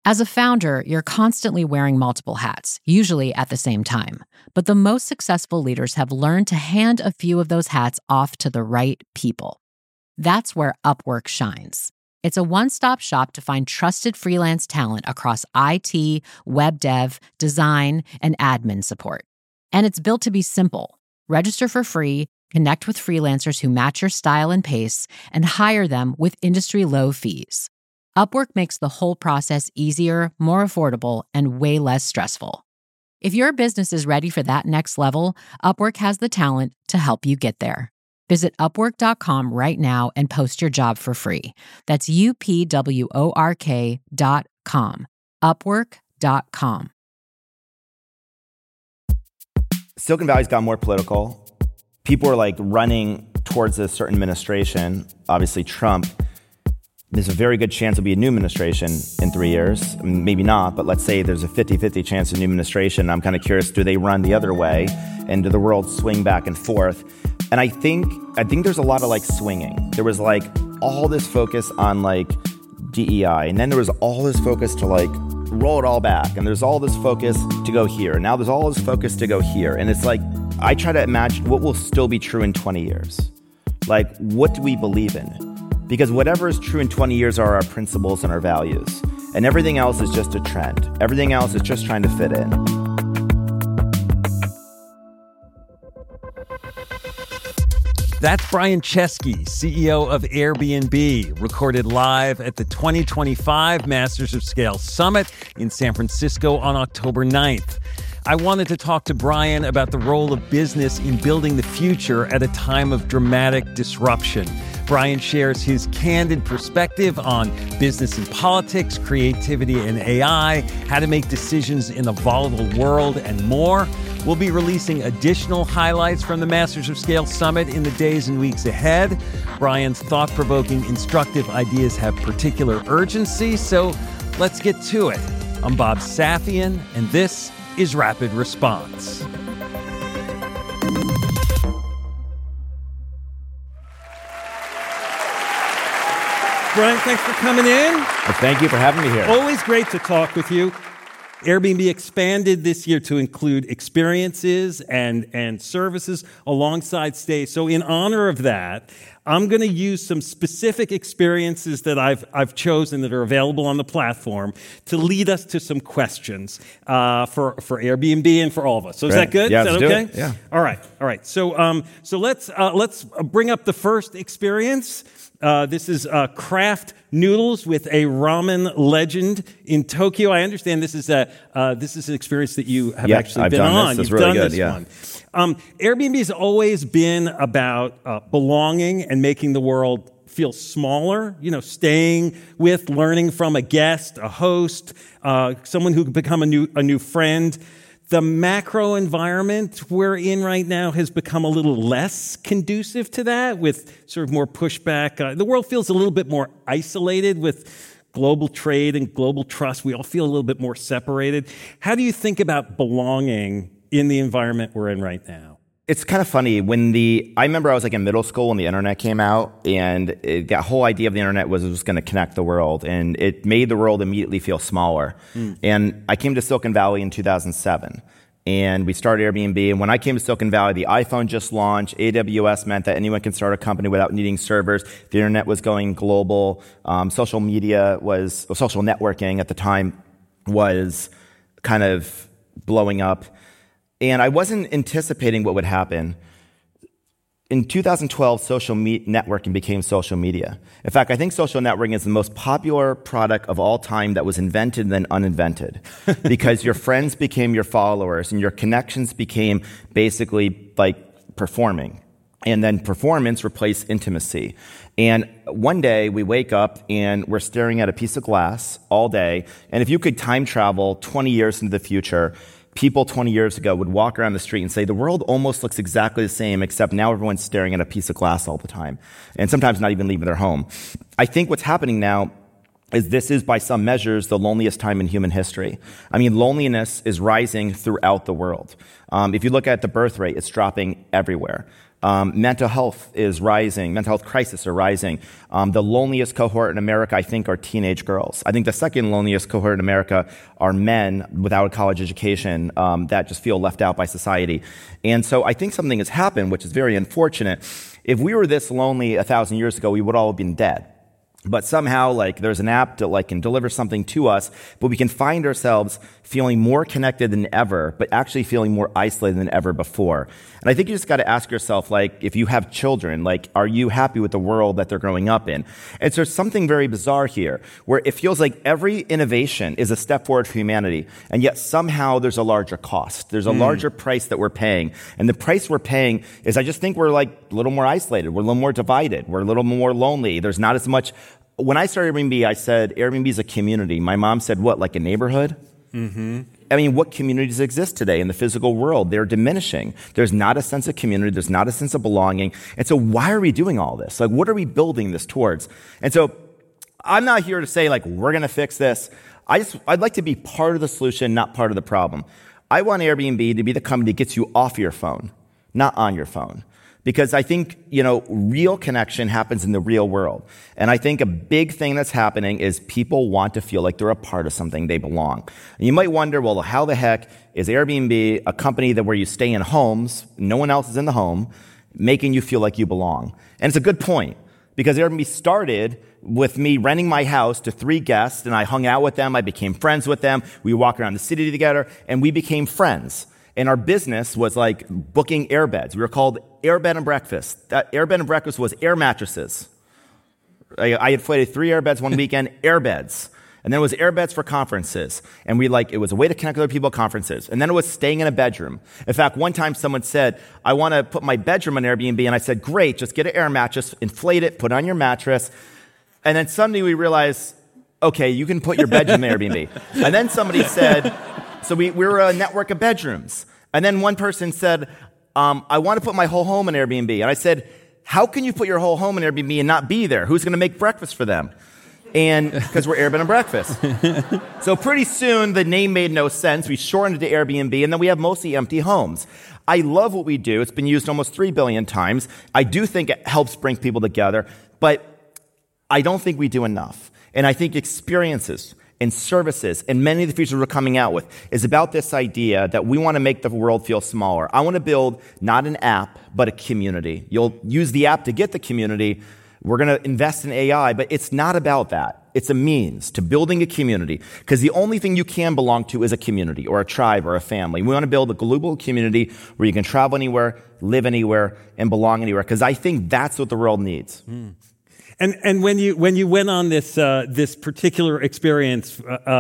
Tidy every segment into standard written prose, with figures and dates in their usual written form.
As a founder, you're constantly wearing multiple hats, usually at the same time. But the most successful leaders have learned to hand a few of those hats off to the right people. That's where Upwork shines. It's a one-stop shop to find trusted freelance talent across IT, web dev, design, and admin support. And it's built to be simple. Register for free, connect with freelancers who match your style and pace, and hire them with industry-low fees. Upwork makes the whole process easier, more affordable, and way less stressful. If your business is ready for that next level, Upwork has the talent to help you get there. Visit Upwork.com right now and post your job for free. That's UPWORK.com. Upwork.com. Silicon Valley's got more political. People are like running towards a certain administration. Obviously, Trump. There's a very good chance there'll be a new administration in 3 years. I mean, maybe not, but let's say there's a 50-50 chance of a new administration. I'm kind of curious, do they run the other way? And do the world swing back and forth? And I think there's a lot of like swinging. There was like all this focus on like DEI, and then there was all this focus to like roll it all back. And there's all this focus to go here. Now there's all this focus to go here. And it's like, I try to imagine what will still be true in 20 years. Like, what do we believe in? Because whatever is true in 20 years are our principles and our values. And everything else is just a trend. Everything else is just trying to fit in. That's Brian Chesky, CEO of Airbnb, recorded live at the 2025 Masters of Scale Summit in San Francisco on October 9th. I wanted to talk to Brian about the role of business in building the future at a time of dramatic disruption. Brian shares his candid perspective on business and politics, creativity and AI, how to make decisions in a volatile world, and more. We'll be releasing additional highlights from the Masters of Scale Summit in the days and weeks ahead. Brian's thought-provoking, instructive ideas have particular urgency, so let's get to it. I'm Bob Safian, and this is Rapid Response. Brian, thanks for coming in. Well, thank you for having me here. Always great to talk with you. Airbnb expanded this year to include experiences and services alongside stays. So in honor of that, I'm going to use some specific experiences that I've chosen that are available on the platform to lead us to some questions for Airbnb and for all of us. So Is that good? Yeah, is that let's okay? do it. Yeah. All right. So let's bring up the first experience. This is Kraft Noodles with a ramen legend in Tokyo. I understand this is an experience that you have actually been on. This. It's You've really done good. this Yeah. one. Airbnb has always been about belonging and making the world feel smaller. You know, staying with, learning from a guest, a host, someone who could become a new friend. The macro environment we're in right now has become a little less conducive to that, with sort of more pushback. The world feels a little bit more isolated with global trade and global trust. We all feel a little bit more separated. How do you think about belonging in the environment we're in right now? It's kind of funny. I remember I was like in middle school when the internet came out, and that whole idea of the internet was it was going to connect the world, and it made the world immediately feel smaller. And I came to Silicon Valley in 2007, and we started Airbnb. And when I came to Silicon Valley, the iPhone just launched. AWS meant that anyone can start a company without needing servers. The internet was going global. Social networking at the time was kind of blowing up. And I wasn't anticipating what would happen. In 2012, social networking became social media. In fact, I think social networking is the most popular product of all time that was invented and then uninvented. Because your friends became your followers, and your connections became basically like performing. And then performance replaced intimacy. And one day we wake up and we're staring at a piece of glass all day. And if you could time travel 20 years into the future, people 20 years ago would walk around the street and say, the world almost looks exactly the same, except now everyone's staring at a piece of glass all the time, and sometimes not even leaving their home. I think what's happening now is this is, by some measures, the loneliest time in human history. I mean, loneliness is rising throughout the world. If you look at the birth rate, it's dropping everywhere. Mental health is rising. Mental health crises are rising. The loneliest cohort in America, I think, are teenage girls. I think the second loneliest cohort in America are men without a college education that just feel left out by society. And so I think something has happened, which is very unfortunate. If we were this lonely 1,000 years ago, we would all have been dead. But somehow, there's an app that, can deliver something to us, but we can find ourselves feeling more connected than ever, but actually feeling more isolated than ever before. And I think you just got to ask yourself, if you have children, are you happy with the world that they're growing up in? And so there's something very bizarre here, where it feels like every innovation is a step forward for humanity, and yet somehow there's a larger cost. There's a larger price that we're paying. And the price we're paying is, I just think we're a little more isolated. We're a little more divided. We're a little more lonely. There's not as much. When I started Airbnb, I said Airbnb is a community. My mom said, what, like a neighborhood? Mm-hmm. I mean, what communities exist today in the physical world? They're diminishing. There's not a sense of community. There's not a sense of belonging. And so why are we doing all this? What are we building this towards? And so I'm not here to say, we're going to fix this. I'd like to be part of the solution, not part of the problem. I want Airbnb to be the company that gets you off your phone, not on your phone. Because I think, real connection happens in the real world. And I think a big thing that's happening is people want to feel like they're a part of something, they belong. And you might wonder, well, how the heck is Airbnb, a company where you stay in homes, no one else is in the home, making you feel like you belong? And it's a good point, because Airbnb started with me renting my house to 3 guests, and I hung out with them, I became friends with them, we walked around the city together, and we became friends. And our business was booking air beds. We were called Air Bed and Breakfast. That Air Bed and Breakfast was air mattresses. I inflated 3 air beds one weekend, air beds. And then it was air beds for conferences. And it was a way to connect with other people at conferences. And then it was staying in a bedroom. In fact, one time someone said, I want to put my bedroom on Airbnb. And I said, great, just get an air mattress, inflate it, put it on your mattress. And then suddenly we realized, okay, you can put your bedroom in Airbnb. And then somebody said, so we were a network of bedrooms. And then one person said, I want to put my whole home in Airbnb. And I said, how can you put your whole home in Airbnb and not be there? Who's going to make breakfast for them? And because we're Air Bed and Breakfast. So pretty soon the name made no sense. We shortened it to Airbnb, and then we have mostly empty homes. I love what we do. It's been used almost 3 billion times. I do think it helps bring people together, but I don't think we do enough. And I think experiences and services and many of the features we're coming out with is about this idea that we want to make the world feel smaller. I want to build not an app, but a community. You'll use the app to get the community. We're going to invest in AI, but it's not about that. It's a means to building a community, because the only thing you can belong to is a community or a tribe or a family. We want to build a global community where you can travel anywhere, live anywhere, and belong anywhere, because I think that's what the world needs. Mm. And when you went on this particular experience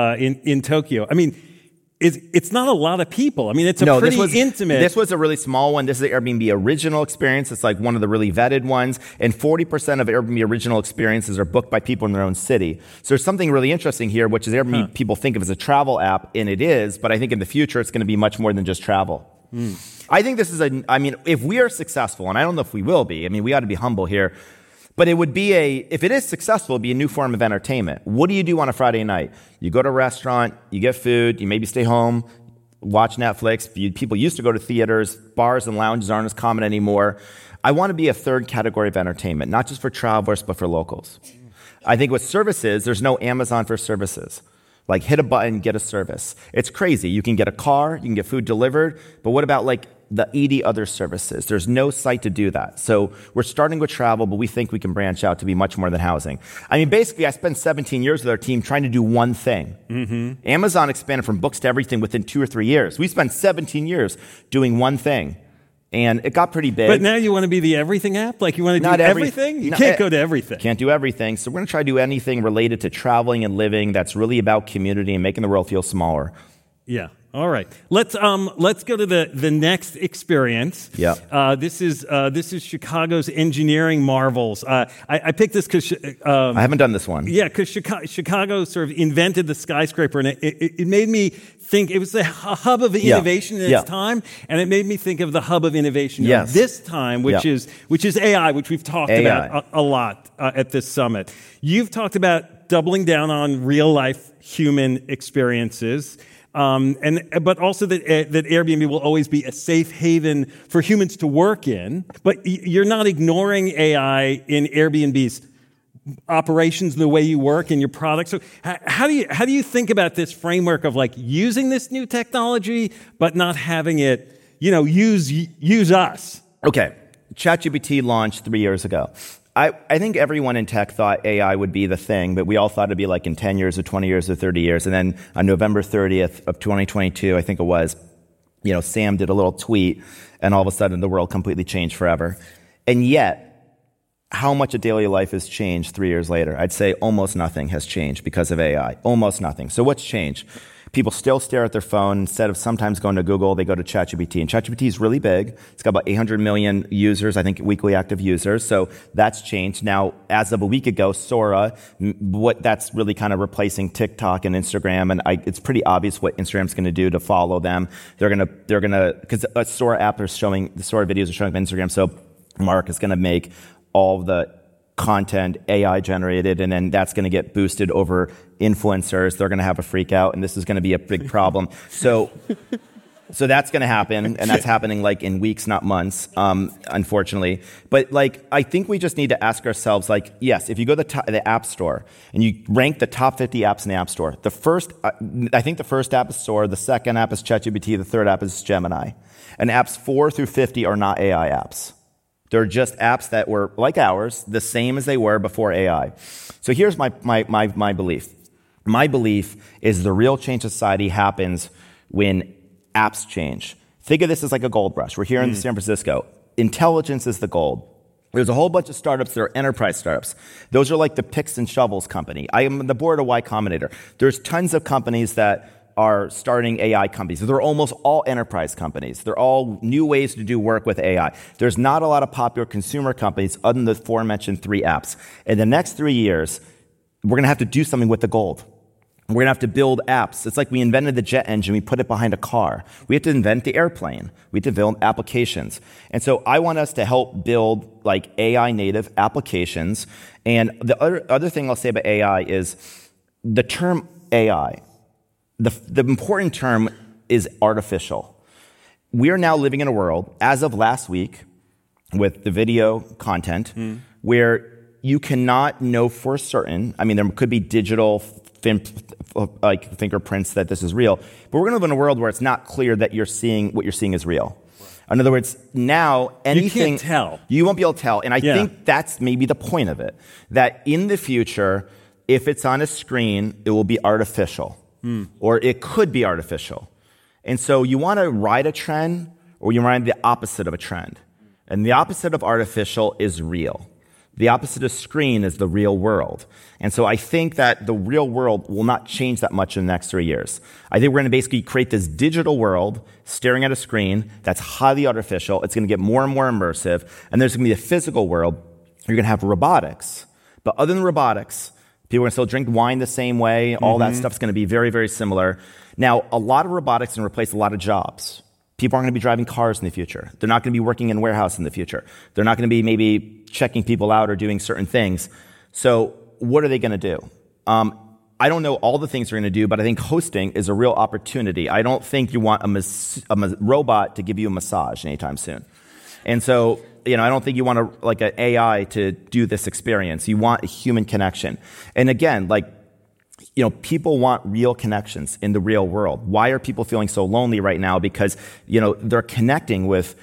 in Tokyo, I mean, it's not a lot of people. I mean, it's pretty intimate. This was a really small one. This is the Airbnb original experience. It's one of the really vetted ones. And 40% of Airbnb original experiences are booked by people in their own city. So there's something really interesting here, which is Airbnb people think of as a travel app, and it is. But I think in the future, it's going to be much more than just travel. Mm. I think this is if we are successful, and I don't know if we will be, we ought to be humble here. But it would be if it is successful, it'd be a new form of entertainment. What do you do on a Friday night? You go to a restaurant, you get food, you maybe stay home, watch Netflix. People used to go to theaters. Bars and lounges aren't as common anymore. I want to be a third category of entertainment, not just for travelers, but for locals. I think with services, there's no Amazon for services. Hit a button, get a service. It's crazy. You can get a car, you can get food delivered, but what about the 80 other services? There's no site to do that. So we're starting with travel, but we think we can branch out to be much more than housing. Basically, I spent 17 years with our team trying to do one thing. Mm-hmm. Amazon expanded from books to everything within 2 or 3 years. We spent 17 years doing one thing. And it got pretty big. But now you want to be the everything app? You want to do everything? You can't go to everything. Can't do everything. So we're going to try to do anything related to traveling and living that's really about community and making the world feel smaller. Yeah. All right. Let's go to the next experience. Yeah. This is Chicago's engineering marvels. I picked this because I haven't done this one. Yeah, because Chicago sort of invented the skyscraper, and it made me think it was a hub of innovation in its time, and it made me think of the hub of innovation of this time, which is AI, which we've talked about a lot at this summit. You've talked about doubling down on real life human experiences. But also that Airbnb will always be a safe haven for humans to work in. But you're not ignoring AI in Airbnb's operations, the way you work and your products. So how do you think about this framework of like using this new technology, but not having it, use us? Okay. ChatGPT launched 3 years ago. I think everyone in tech thought AI would be the thing, but we all thought it'd be like in 10 years or 20 years or 30 years. And then on November 30th of 2022, I think it was, Sam did a little tweet and all of a sudden the world completely changed forever. And yet, how much of daily life has changed 3 years later? I'd say almost nothing has changed because of AI. Almost nothing. So what's changed? People still stare at their phone. Instead of sometimes going to Google, they go to ChatGPT. And ChatGPT is really big. It's got about 800 million users, I think, weekly active users. So that's changed. Now, as of a week ago, Sora, that's really kind of replacing TikTok and Instagram. And it's pretty obvious what Instagram's going to do to follow them. They're going to, because the Sora videos are showing up on Instagram. So Mark is going to make all the content AI generated, and then that's going to get boosted over influencers. They're going to have a freak out, and this is going to be a big problem. So that's going to happen, and that's happening like in weeks, not months, unfortunately. But like, I think we just need to ask ourselves, like, yes, if you go to the App Store and you rank the top 50 apps in the App Store, I think the first app is Sora, the second app is ChatGPT, the third app is Gemini, and apps 4 through 50 are not AI apps. They're just apps that were like ours, the same as they were before AI. So here's my belief. My belief is the real change in society happens when apps change. Think of this as like a gold rush. We're here in San Francisco. Intelligence is the gold. There's a whole bunch of startups that are enterprise startups. Those are like the picks and shovels company. I am on the board of Y Combinator. There's tons of companies that are starting AI companies. They're almost all enterprise companies. They're all new ways to do work with AI. There's not a lot of popular consumer companies other than the aforementioned 3 apps. In the next 3 years, we're going to have to do something with the gold. We're going to have to build apps. It's like we invented the jet engine. We put it behind a car. We have to invent the airplane. We have to build applications. And so I want us to help build like AI native applications. And the other thing I'll say about AI is the term AI. The important term is artificial. We are now living in a world, as of last week, with the video content, where you cannot know for certain. I mean, there could be digital fingerprints that this is real, but we're going to live in a world where it's not clear that what you're seeing is real. In other words, now anything... You can't tell. You won't be able to tell. And I think that's maybe the point of it, that in the future, if it's on a screen, it will be artificial. Or it could be artificial. And so you want to ride a trend, or you ride the opposite of a trend. And the opposite of artificial is real. The opposite of screen is the real world. And so I think that the real world will not change that much in the next 3 years. I think we're going to basically create this digital world staring at a screen that's highly artificial. It's going to get more and more immersive. And there's going to be a physical world. You're going to have robotics. But other than robotics, people are going to still drink wine the same way. All that stuff's going to be very, very similar. Now, a lot of robotics is going to replace a lot of jobs. People aren't going to be driving cars in the future. They're not going to be working in a warehouse in the future. They're not going to be maybe checking people out or doing certain things. So what are they going to do? I don't know all the things they're going to do, but I think hosting is a real opportunity. I don't think you want a robot to give you a massage anytime soon. And so, I don't think you want an AI to do this experience. You want a human connection. And again, people want real connections in the real world. Why are people feeling so lonely right now? Because, they're connecting with,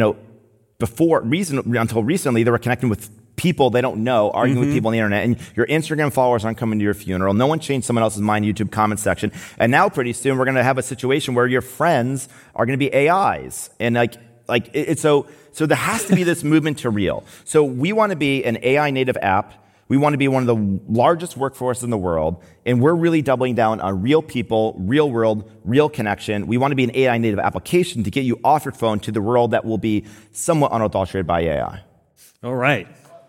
until recently, they were connecting with people they don't know, arguing with people on the internet. And your Instagram followers aren't coming to your funeral. No one changed someone else's mind YouTube comment section. And now pretty soon we're going to have a situation where your friends are going to be AIs. And so there has to be this movement to real. So we want to be an AI native app. We want to be one of the largest workforces in the world, and we're really doubling down on real people, real world, real connection. We want to be an AI native application to get you off your phone to the world that will be somewhat unadulterated by AI. All right.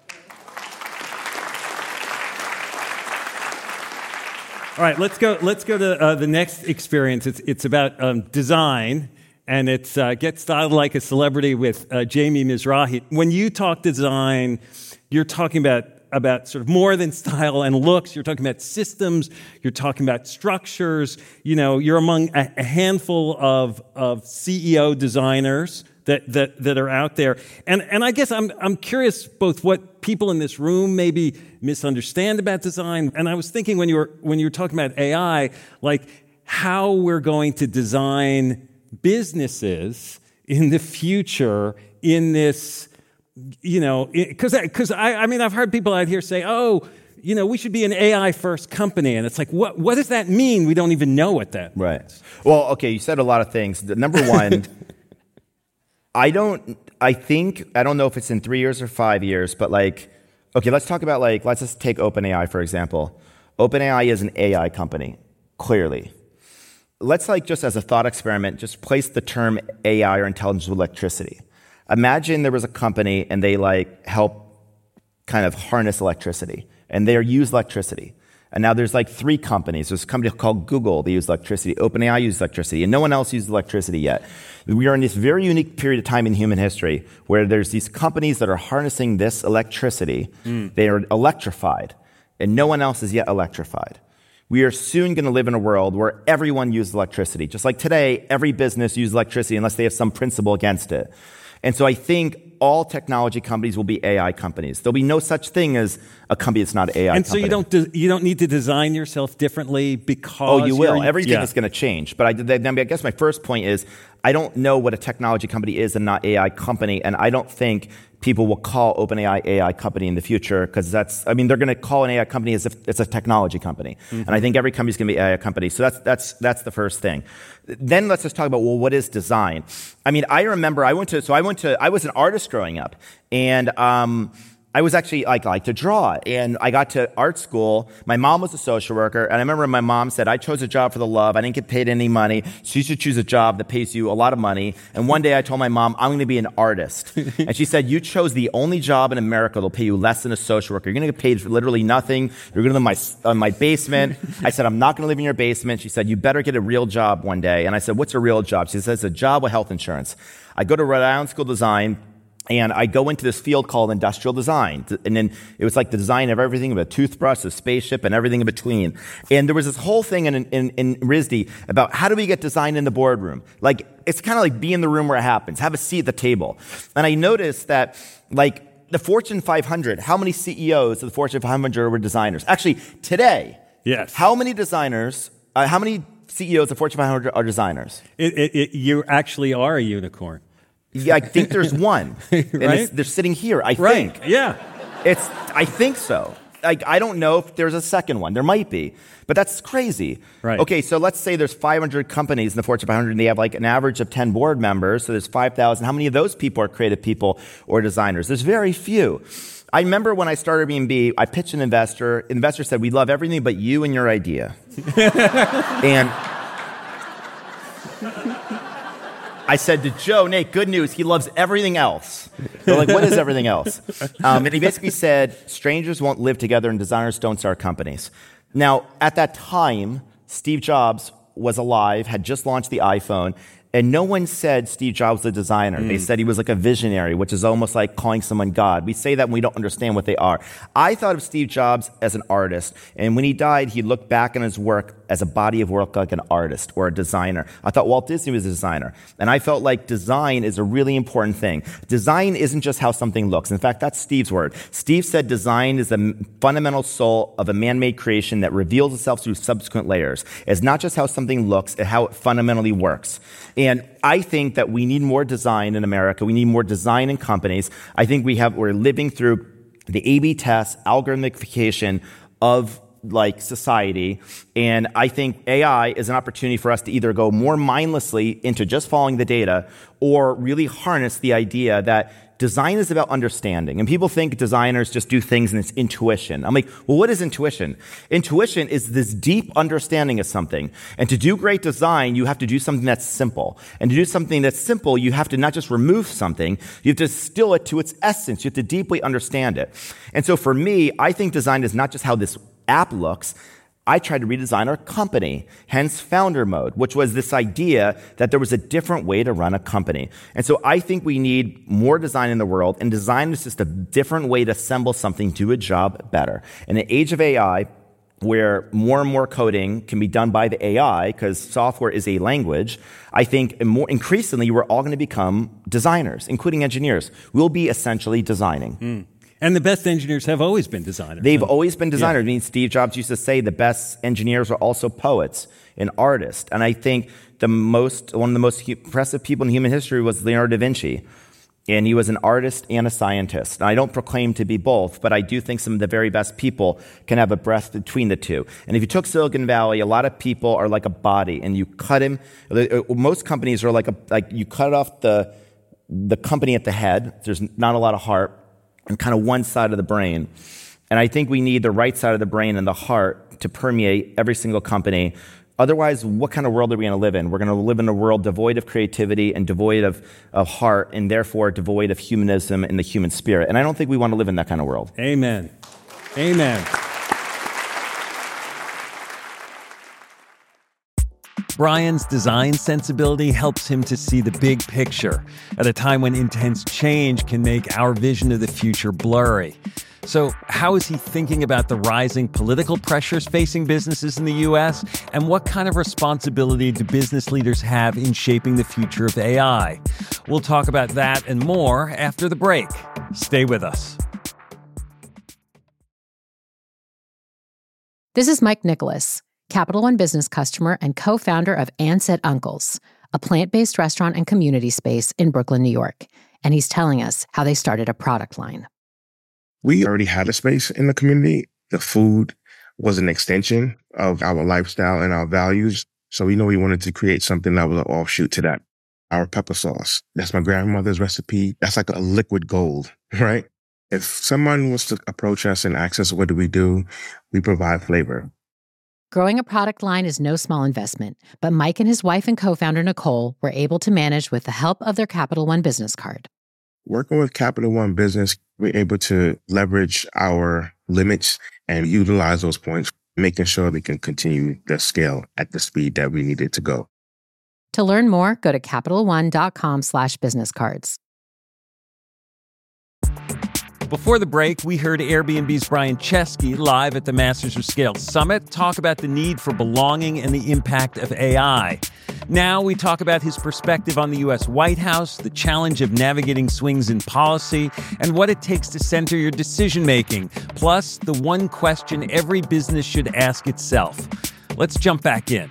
All right, let's go to the next experience. It's about design, and it's Get Styled Like a Celebrity with Jamie Mizrahi. When you talk design, you're talking about about sort of more than style and looks. You're talking about systems. You're talking about structures. You're among a handful of CEO designers that are out there. And I guess I'm curious both what people in this room maybe misunderstand about design. And I was thinking when you were talking about AI, like how we're going to design businesses in the future in this, because I've heard people out here say, we should be an AI first company. And it's like, what does that mean? We don't even know what that means. Right. Well, okay, you said a lot of things. Number one, I don't know if it's in 3 years or 5 years, but let's talk about let's just take OpenAI, for example. OpenAI is an AI company, clearly. Let's just as a thought experiment, just place the term AI or intelligence with electricity. Imagine there was a company and they help kind of harness electricity and they use electricity. And now there's 3 companies. There's a company called Google, they use electricity. OpenAI uses electricity, and no one else uses electricity yet. We are in this very unique period of time in human history where there's these companies that are harnessing this electricity. They are electrified, and no one else is yet electrified. We are soon going to live in a world where everyone uses electricity. Just like today, every business uses electricity unless they have some principle against it. And so I think all technology companies will be AI companies. There'll be no such thing as a company that's not an AI company. And so you don't need to design yourself differently because... Oh, you will. Everything is going to change. But I guess my first point is I don't know what a technology company is and not AI company, and I don't think people will call OpenAI AI company in the future because they're going to call an AI company as if it's a technology company. Mm-hmm. And I think every company is going to be an AI company. So that's the first thing. Then let's just talk about, what is design? I remember I was an artist growing up, and I was actually like to draw, and I got to art school. My mom was a social worker, and I remember my mom said, I chose a job for the love. I didn't get paid any money, so you should choose a job that pays you a lot of money. And one day I told my mom, I'm going to be an artist. And she said, you chose the only job in America that'll pay you less than a social worker. You're going to get paid for literally nothing. You're going to live in my basement. I said, I'm not going to live in your basement. She said, you better get a real job one day. And I said, what's a real job? She says, a job with health insurance. I go to Rhode Island School of Design, and I go into this field called industrial design. And then it was like the design of everything, of a toothbrush, a spaceship, and everything in between. And there was this whole thing in RISD about how do we get design in the boardroom? It's kind of like be in the room where it happens. Have a seat at the table. And I noticed that, the Fortune 500, how many CEOs of the Fortune 500 were designers? Actually, today, yes. How many CEOs of Fortune 500 are designers? You actually are a unicorn. Yeah, I think there's one. Right? They're sitting here, I right. think. Yeah. I think so. I don't know if there's a second one. There might be. But that's crazy. Right. Okay, so let's say there's 500 companies in the Fortune 500, and they have an average of 10 board members, so there's 5,000. How many of those people are creative people or designers? There's very few. I remember when I started Airbnb, I pitched an investor. The investor said, we love everything but you and your idea. And I said to Joe, Nate, good news, he loves everything else. They're like, what is everything else? And he basically said, strangers won't live together and designers don't start companies. Now, at that time, Steve Jobs was alive, had just launched the iPhone, and no one said Steve Jobs was a designer. They said he was like a visionary, which is almost like calling someone God. We say that when we don't understand what they are. I thought of Steve Jobs as an artist, and when he died, he looked back on his work as a body of work like an artist or a designer. I thought Walt Disney was a designer, and I felt like design is a really important thing. Design isn't just how something looks. In fact, that's Steve's word. Steve said design is the fundamental soul of a man-made creation that reveals itself through subsequent layers. It's not just how something looks, it's how it fundamentally works. And I think that we need more design in America. We need more design in companies. I think we're living through the A/B test, algorithmification of society. And I think AI is an opportunity for us to either go more mindlessly into just following the data or really harness the idea that design is about understanding. And people think designers just do things and it's intuition. I'm like, well, what is intuition? Intuition is this deep understanding of something. And to do great design, you have to do something that's simple. And to do something that's simple, you have to not just remove something, you have to distill it to its essence. You have to deeply understand it. And so for me, I think design is not just how this app looks. I tried to redesign our company, hence founder mode, which was this idea that there was a different way to run a company. And so I think we need more design in the world, and design is just a different way to assemble something, do a job better. In an age of AI, where more and more coding can be done by the AI, because software is a language, I think more increasingly we're all going to become designers, including engineers. We'll be essentially designing. And the best engineers have always been designers. They've always been designers. Yeah. I mean, Steve Jobs used to say the best engineers are also poets and artists. And I think one of the most impressive people in human history was Leonardo da Vinci. And he was an artist and a scientist. And I don't proclaim to be both, but I do think some of the very best people can have a breath between the two. And if you took Silicon Valley, a lot of people are like a body, and you cut him. Most companies are like you cut off the company at the head. There's not a lot of heart, and kind of one side of the brain. And I think we need the right side of the brain and the heart to permeate every single company. Otherwise, what kind of world are we going to live in? We're going to live in a world devoid of creativity and devoid of heart, and therefore devoid of humanism and the human spirit. And I don't think we want to live in that kind of world. Amen. Amen. Brian's design sensibility helps him to see the big picture at a time when intense change can make our vision of the future blurry. So how is he thinking about the rising political pressures facing businesses in the U.S., and what kind of responsibility do business leaders have in shaping the future of AI? We'll talk about that and more after the break. Stay with us. This is Mike Nicholas, Capital One business customer and co-founder of Ansett Uncles, a plant-based restaurant and community space in Brooklyn, New York. And he's telling us how they started a product line. We already had a space in the community. The food was an extension of our lifestyle and our values. So we know we wanted to create something that was an offshoot to that. Our pepper sauce, that's my grandmother's recipe. That's like a liquid gold, right? If someone was to approach us and ask us, what do? We provide flavor. Growing a product line is no small investment, but Mike and his wife and co-founder Nicole were able to manage with the help of their Capital One business card. Working with Capital One Business, we're able to leverage our limits and utilize those points, making sure we can continue the scale at the speed that we needed to go. To learn more, go to CapitalOne.com/businesscards. Before the break, we heard Airbnb's Brian Chesky live at the Masters of Scale Summit talk about the need for belonging and the impact of AI. Now we talk about his perspective on the U.S. White House, the challenge of navigating swings in policy, and what it takes to center your decision-making, plus the one question every business should ask itself. Let's jump back in.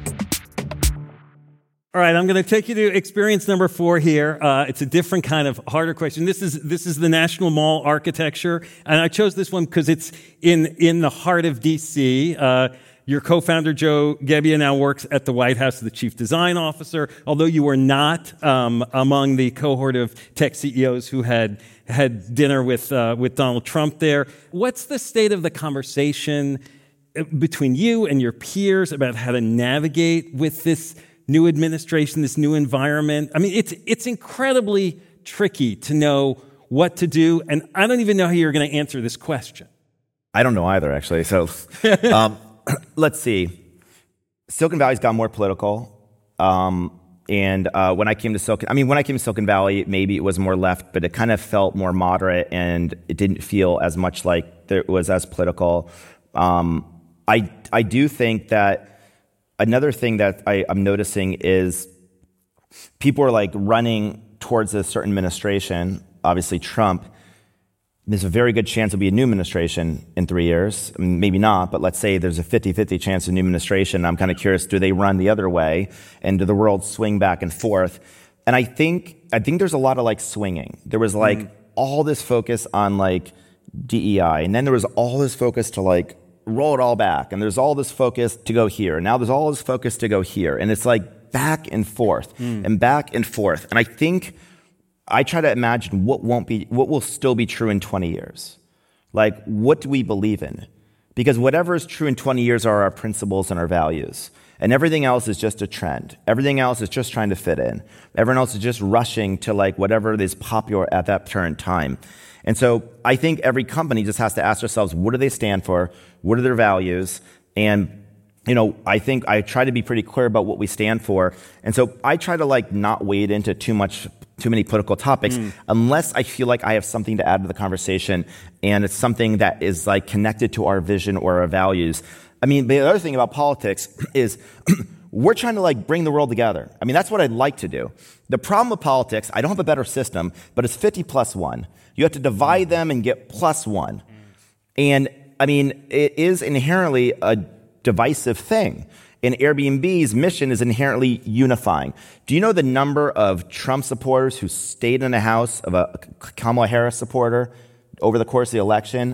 All right, I'm going to take you to experience number 4 here. It's a different kind of harder question. This is the National Mall architecture, and I chose this one because it's in the heart of D.C. Your co-founder, Joe Gebbia, now works at the White House as the chief design officer, although you were not among the cohort of tech CEOs who had dinner with Donald Trump there. What's the state of the conversation between you and your peers about how to navigate with this new administration, this new environment? I mean, it's incredibly tricky to know what to do, and I don't even know how you're going to answer this question. I don't know either, actually. So let's see. Silicon Valley's got more political. And when I came to Silicon Valley, maybe it was more left, but it kind of felt more moderate, and it didn't feel as much like it was as political. I do think that another thing that I'm noticing is people are like running towards a certain administration. Obviously, Trump. There's a very good chance there'll be a new administration in 3 years. I mean, maybe not, but let's say there's a 50-50 chance of a new administration. I'm kind of curious, do they run the other way? And do the world swing back and forth? And I think there's a lot of like swinging. There was like all this focus on like DEI, and then there was all this focus to like roll it all back, and there's all this focus to go here, and now there's all this focus to go here, and it's like back and forth and back and forth. And I think I try to imagine what will still be true in 20 years. Like, what do we believe in? Because whatever is true in 20 years are our principles and our values, and everything else is just a trend. Everything else is just trying to fit in. Everyone else is just rushing to like whatever is popular at that current time. And so I think every company just has to ask themselves, what do they stand for? What are their values? And, I think I try to be pretty clear about what we stand for. And so I try to not wade into too many political topics unless I feel like I have something to add to the conversation and it's something that is connected to our vision or our values. I mean, the other thing about politics is we're trying to bring the world together. I mean, that's what I'd like to do. The problem with politics, I don't have a better system, but it's 50 plus 1. You have to divide them and get plus 1. And I mean, it is inherently a divisive thing. And Airbnb's mission is inherently unifying. Do you know the number of Trump supporters who stayed in the house of a Kamala Harris supporter over the course of the election?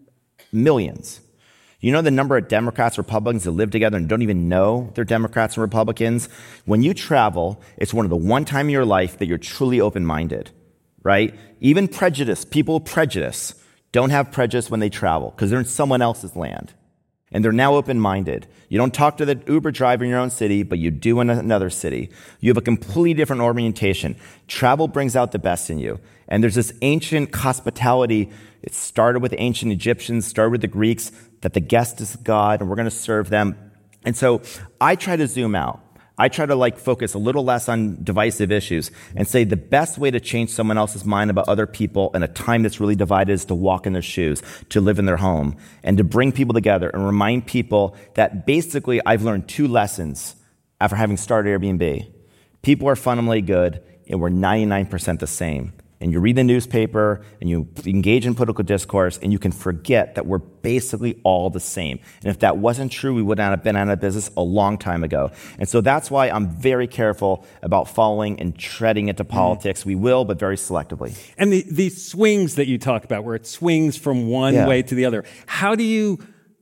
Millions. You know the number of Democrats, Republicans that live together and don't even know they're Democrats and Republicans? When you travel, it's one of the one time in your life that you're truly open-minded, right? Even people with prejudice don't have prejudice when they travel because they're in someone else's land. And they're now open-minded. You don't talk to the Uber driver in your own city, but you do in another city. You have a completely different orientation. Travel brings out the best in you. And there's this ancient hospitality. It started with the ancient Egyptians, started with the Greeks, that the guest is God, and we're going to serve them. And so I try to zoom out. I try to focus a little less on divisive issues and say the best way to change someone else's mind about other people in a time that's really divided is to walk in their shoes, to live in their home, and to bring people together and remind people that basically I've learned 2 lessons after having started Airbnb. People are fundamentally good, and we're 99% the same. And you read the newspaper, and you engage in political discourse, and you can forget that we're basically all the same. And if that wasn't true, we would not have been out of business a long time ago. And so that's why I'm very careful about following and treading into politics. We will, but very selectively. And the swings that you talk about, where it swings from one way to the other, how do you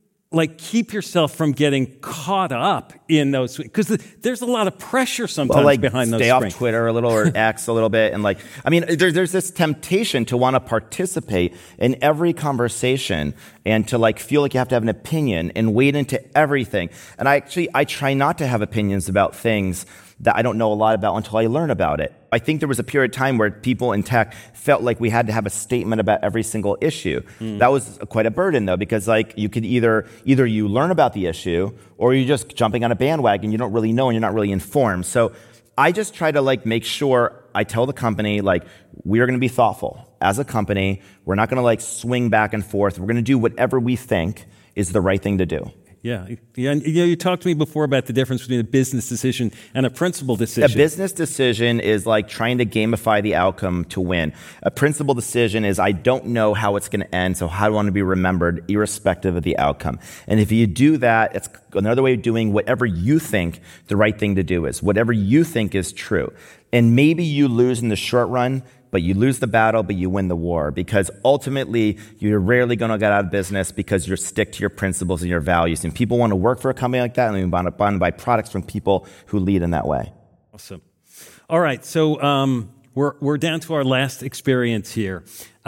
keep yourself from getting caught up in those, because there's a lot of pressure sometimes behind those. Stay off Twitter a little or X a little bit, and there's this temptation to want to participate in every conversation and to feel like you have to have an opinion and wade into everything. And I try not to have opinions about things that I don't know a lot about until I learn about it. I think there was a period of time where people in tech felt like we had to have a statement about every single issue. That was quite a burden, though, because you could either you learn about the issue or you're just jumping on a bandwagon you don't really know and you're not really informed. So I just try to make sure I tell the company we are going to be thoughtful as a company. We're not going to swing back and forth. We're going to do whatever we think is the right thing to do. Yeah. And you talked to me before about the difference between a business decision and a principal decision. A business decision is trying to gamify the outcome to win. A principal decision is I don't know how it's going to end, so how do I want to be remembered irrespective of the outcome? And if you do that, it's another way of doing whatever you think the right thing to do is, whatever you think is true. And maybe you lose in the short run, but you lose the battle, but you win the war, because ultimately you're rarely going to get out of business because you stick to your principles and your values. And people want to work for a company like that, and they want to buy products from people who lead in that way. Awesome. All right, so we're down to our last experience here.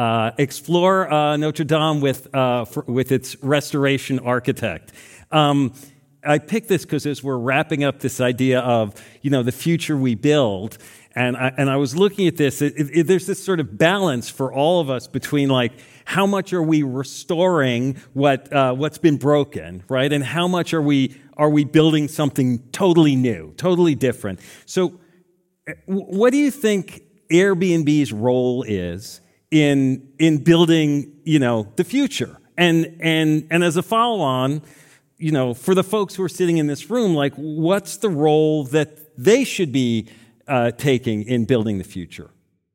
Explore Notre Dame with its restoration architect. I picked this because as we're wrapping up this idea of the future we build. And I was looking at this. There's this sort of balance for all of us between how much are we restoring what's been broken, right? And how much are we building something totally new, totally different? So, what do you think Airbnb's role is in building the future? And as a follow-on, for the folks who are sitting in this room, what's the role that they should be taking in building the future?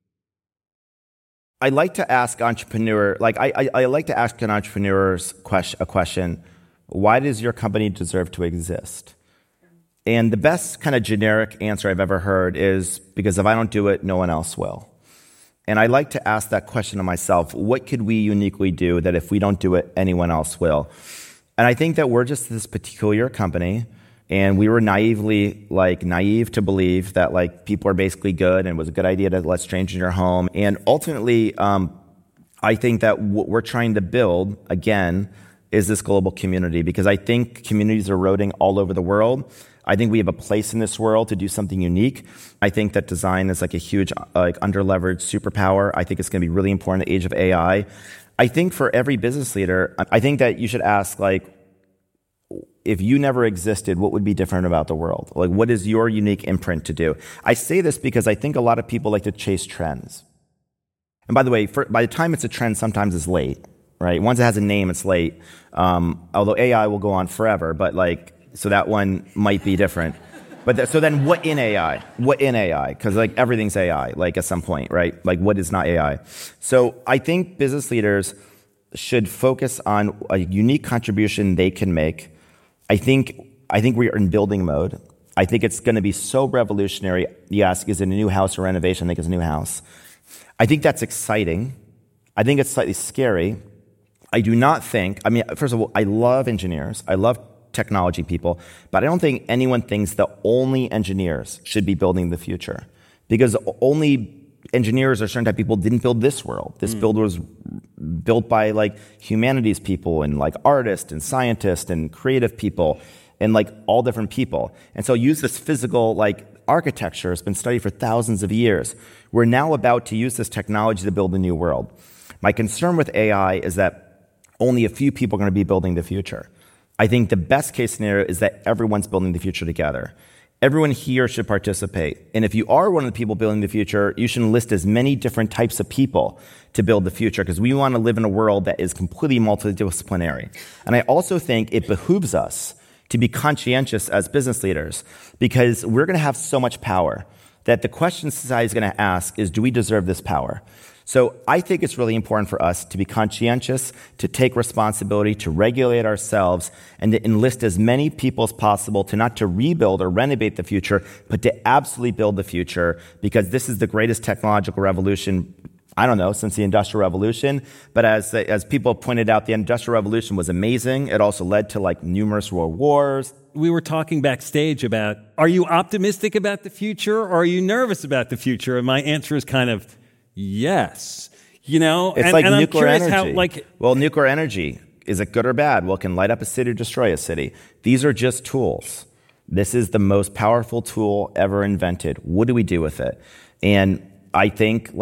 I like to ask entrepreneurs, I like to ask an entrepreneur's a question: why does your company deserve to exist? And the best kind of generic answer I've ever heard is because if I don't do it, no one else will. And I like to ask that question to myself: what could we uniquely do that if we don't do it, anyone else will? And I think that we're just this peculiar company. And we were naive to believe that people are basically good and it was a good idea to let strangers in your home. And ultimately, I think that what we're trying to build, again, is this global community, because I think communities are eroding all over the world. I think we have a place in this world to do something unique. I think that design is a huge under-leveraged superpower. I think it's going to be really important in the age of AI. I think for every business leader, I think that you should ask if you never existed, what would be different about the world? Like, what is your unique imprint to do? I say this because I think a lot of people like to chase trends. And by the way, by the time it's a trend, sometimes it's late, right? Once it has a name, it's late. Although AI will go on forever, but so that one might be different. But so then what in AI? What in AI? Because everything's AI, at some point, right? What is not AI? So I think business leaders should focus on a unique contribution they can make. I think we are in building mode. I think it's going to be so revolutionary. You ask, is it a new house or renovation? I think it's a new house. I think that's exciting. I think it's slightly scary. I do not think, first of all, I love engineers. I love technology people, but I don't think anyone thinks that only engineers should be building the future, because only engineers or certain type of people didn't build this world. This build was built by humanities people and artists and scientists and creative people and all different people. And so use this physical architecture has been studied for thousands of years. We're now about to use this technology to build a new world. My concern with AI is that only a few people are going to be building the future. I think the best case scenario is that everyone's building the future together. Everyone here should participate. And if you are one of the people building the future, you should enlist as many different types of people to build the future, because we want to live in a world that is completely multidisciplinary. And I also think it behooves us to be conscientious as business leaders, because we're going to have so much power that the question society is going to ask is, do we deserve this power? So I think it's really important for us to be conscientious, to take responsibility, to regulate ourselves, and to enlist as many people as possible to not to rebuild or renovate the future, but to absolutely build the future, because this is the greatest technological revolution, since the Industrial Revolution. But as people pointed out, the Industrial Revolution was amazing. It also led to numerous world wars. We were talking backstage about, are you optimistic about the future or are you nervous about the future? And my answer is kind of, yes, it's nuclear energy. Nuclear energy, is it good or bad? Well, it can light up a city or destroy a city. These are just tools. This is the most powerful tool ever invented. What do we do with it? And I think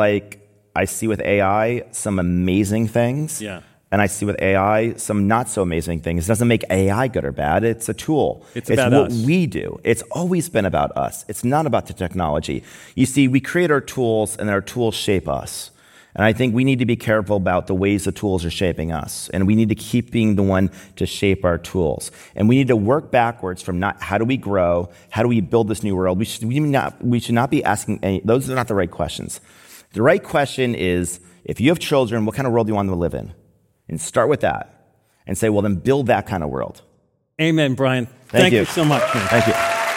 I see with AI some amazing things. Yeah. And I see with AI some not so amazing things. It doesn't make AI good or bad. It's a tool. It's about what us. We do. It's always been about us. It's not about the technology. You see, we create our tools and our tools shape us. And I think we need to be careful about the ways the tools are shaping us. And we need to keep being the one to shape our tools. And we need to work backwards from not how do we grow, how do we build this new world. We should not be asking those are not the right questions. The right question is, if you have children, what kind of world do you want them to live in? And start with that and say, well, then build that kind of world. Amen, Brian. Thank you you so much, man. Thank you.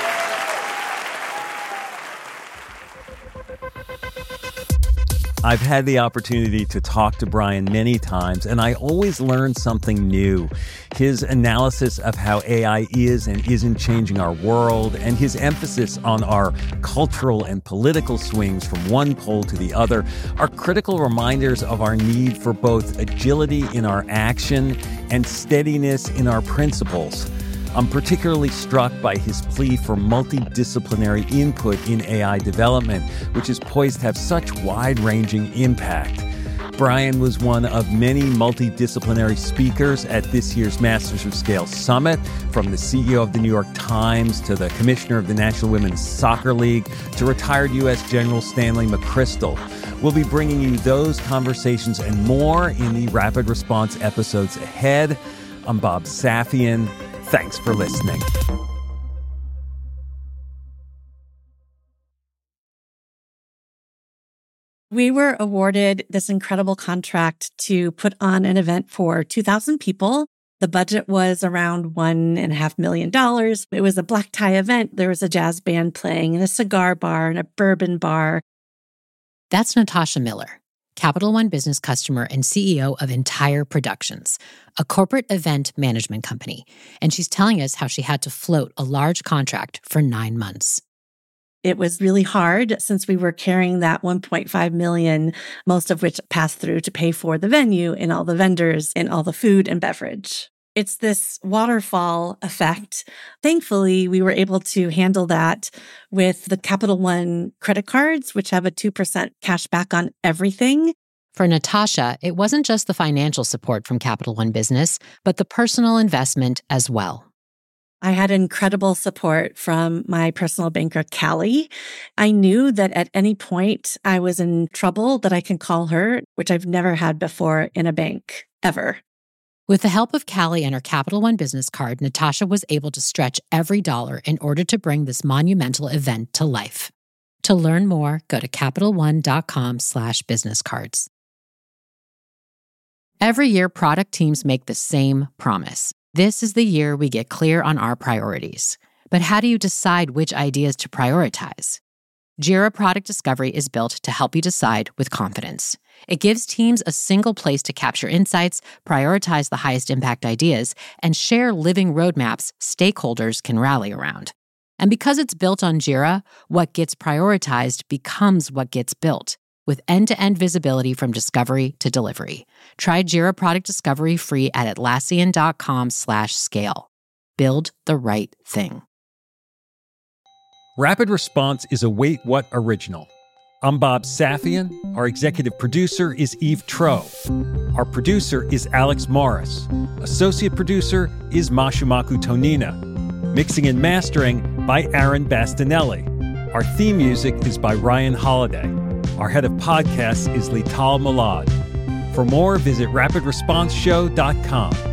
I've had the opportunity to talk to Brian many times, and I always learn something new. His analysis of how AI is and isn't changing our world, and his emphasis on our cultural and political swings from one pole to the other are critical reminders of our need for both agility in our action and steadiness in our principles. I'm particularly struck by his plea for multidisciplinary input in AI development, which is poised to have such wide-ranging impact. Brian was one of many multidisciplinary speakers at this year's Masters of Scale Summit, from the CEO of the New York Times to the Commissioner of the National Women's Soccer League to retired U.S. General Stanley McChrystal. We'll be bringing you those conversations and more in the Rapid Response episodes ahead. I'm Bob Safian. Thanks for listening. We were awarded this incredible contract to put on an event for 2,000 people. The budget was around $1.5 million. It was a black tie event. There was a jazz band playing and a cigar bar and a bourbon bar. That's Natasha Miller, Capital One business customer and CEO of Entire Productions, a corporate event management company. And she's telling us how she had to float a large contract for 9 months. It was really hard since we were carrying that $1.5 million, most of which passed through to pay for the venue and all the vendors and all the food and beverage. It's this waterfall effect. Thankfully, we were able to handle that with the Capital One credit cards, which have a 2% cash back on everything. For Natasha, it wasn't just the financial support from Capital One Business, but the personal investment as well. I had incredible support from my personal banker, Callie. I knew that at any point I was in trouble that I can call her, which I've never had before in a bank, ever. With the help of Callie and her Capital One business card, Natasha was able to stretch every dollar in order to bring this monumental event to life. To learn more, go to CapitalOne.com/businesscards. Every year, product teams make the same promise. This is the year we get clear on our priorities. But how do you decide which ideas to prioritize? Jira Product Discovery is built to help you decide with confidence. It gives teams a single place to capture insights, prioritize the highest impact ideas, and share living roadmaps stakeholders can rally around. And because it's built on Jira, what gets prioritized becomes what gets built, with end-to-end visibility from discovery to delivery. Try Jira Product Discovery free at Atlassian.com/scale. Build the right thing. Rapid Response is a Wait What original. I'm Bob Safian. Our executive producer is Eve Tro. Our producer is Alex Morris. Associate producer is Mashumaku Tonina. Mixing and mastering by Aaron Bastinelli. Our theme music is by Ryan Holiday. Our head of podcasts is Lital Malad. For more, visit rapidresponseshow.com.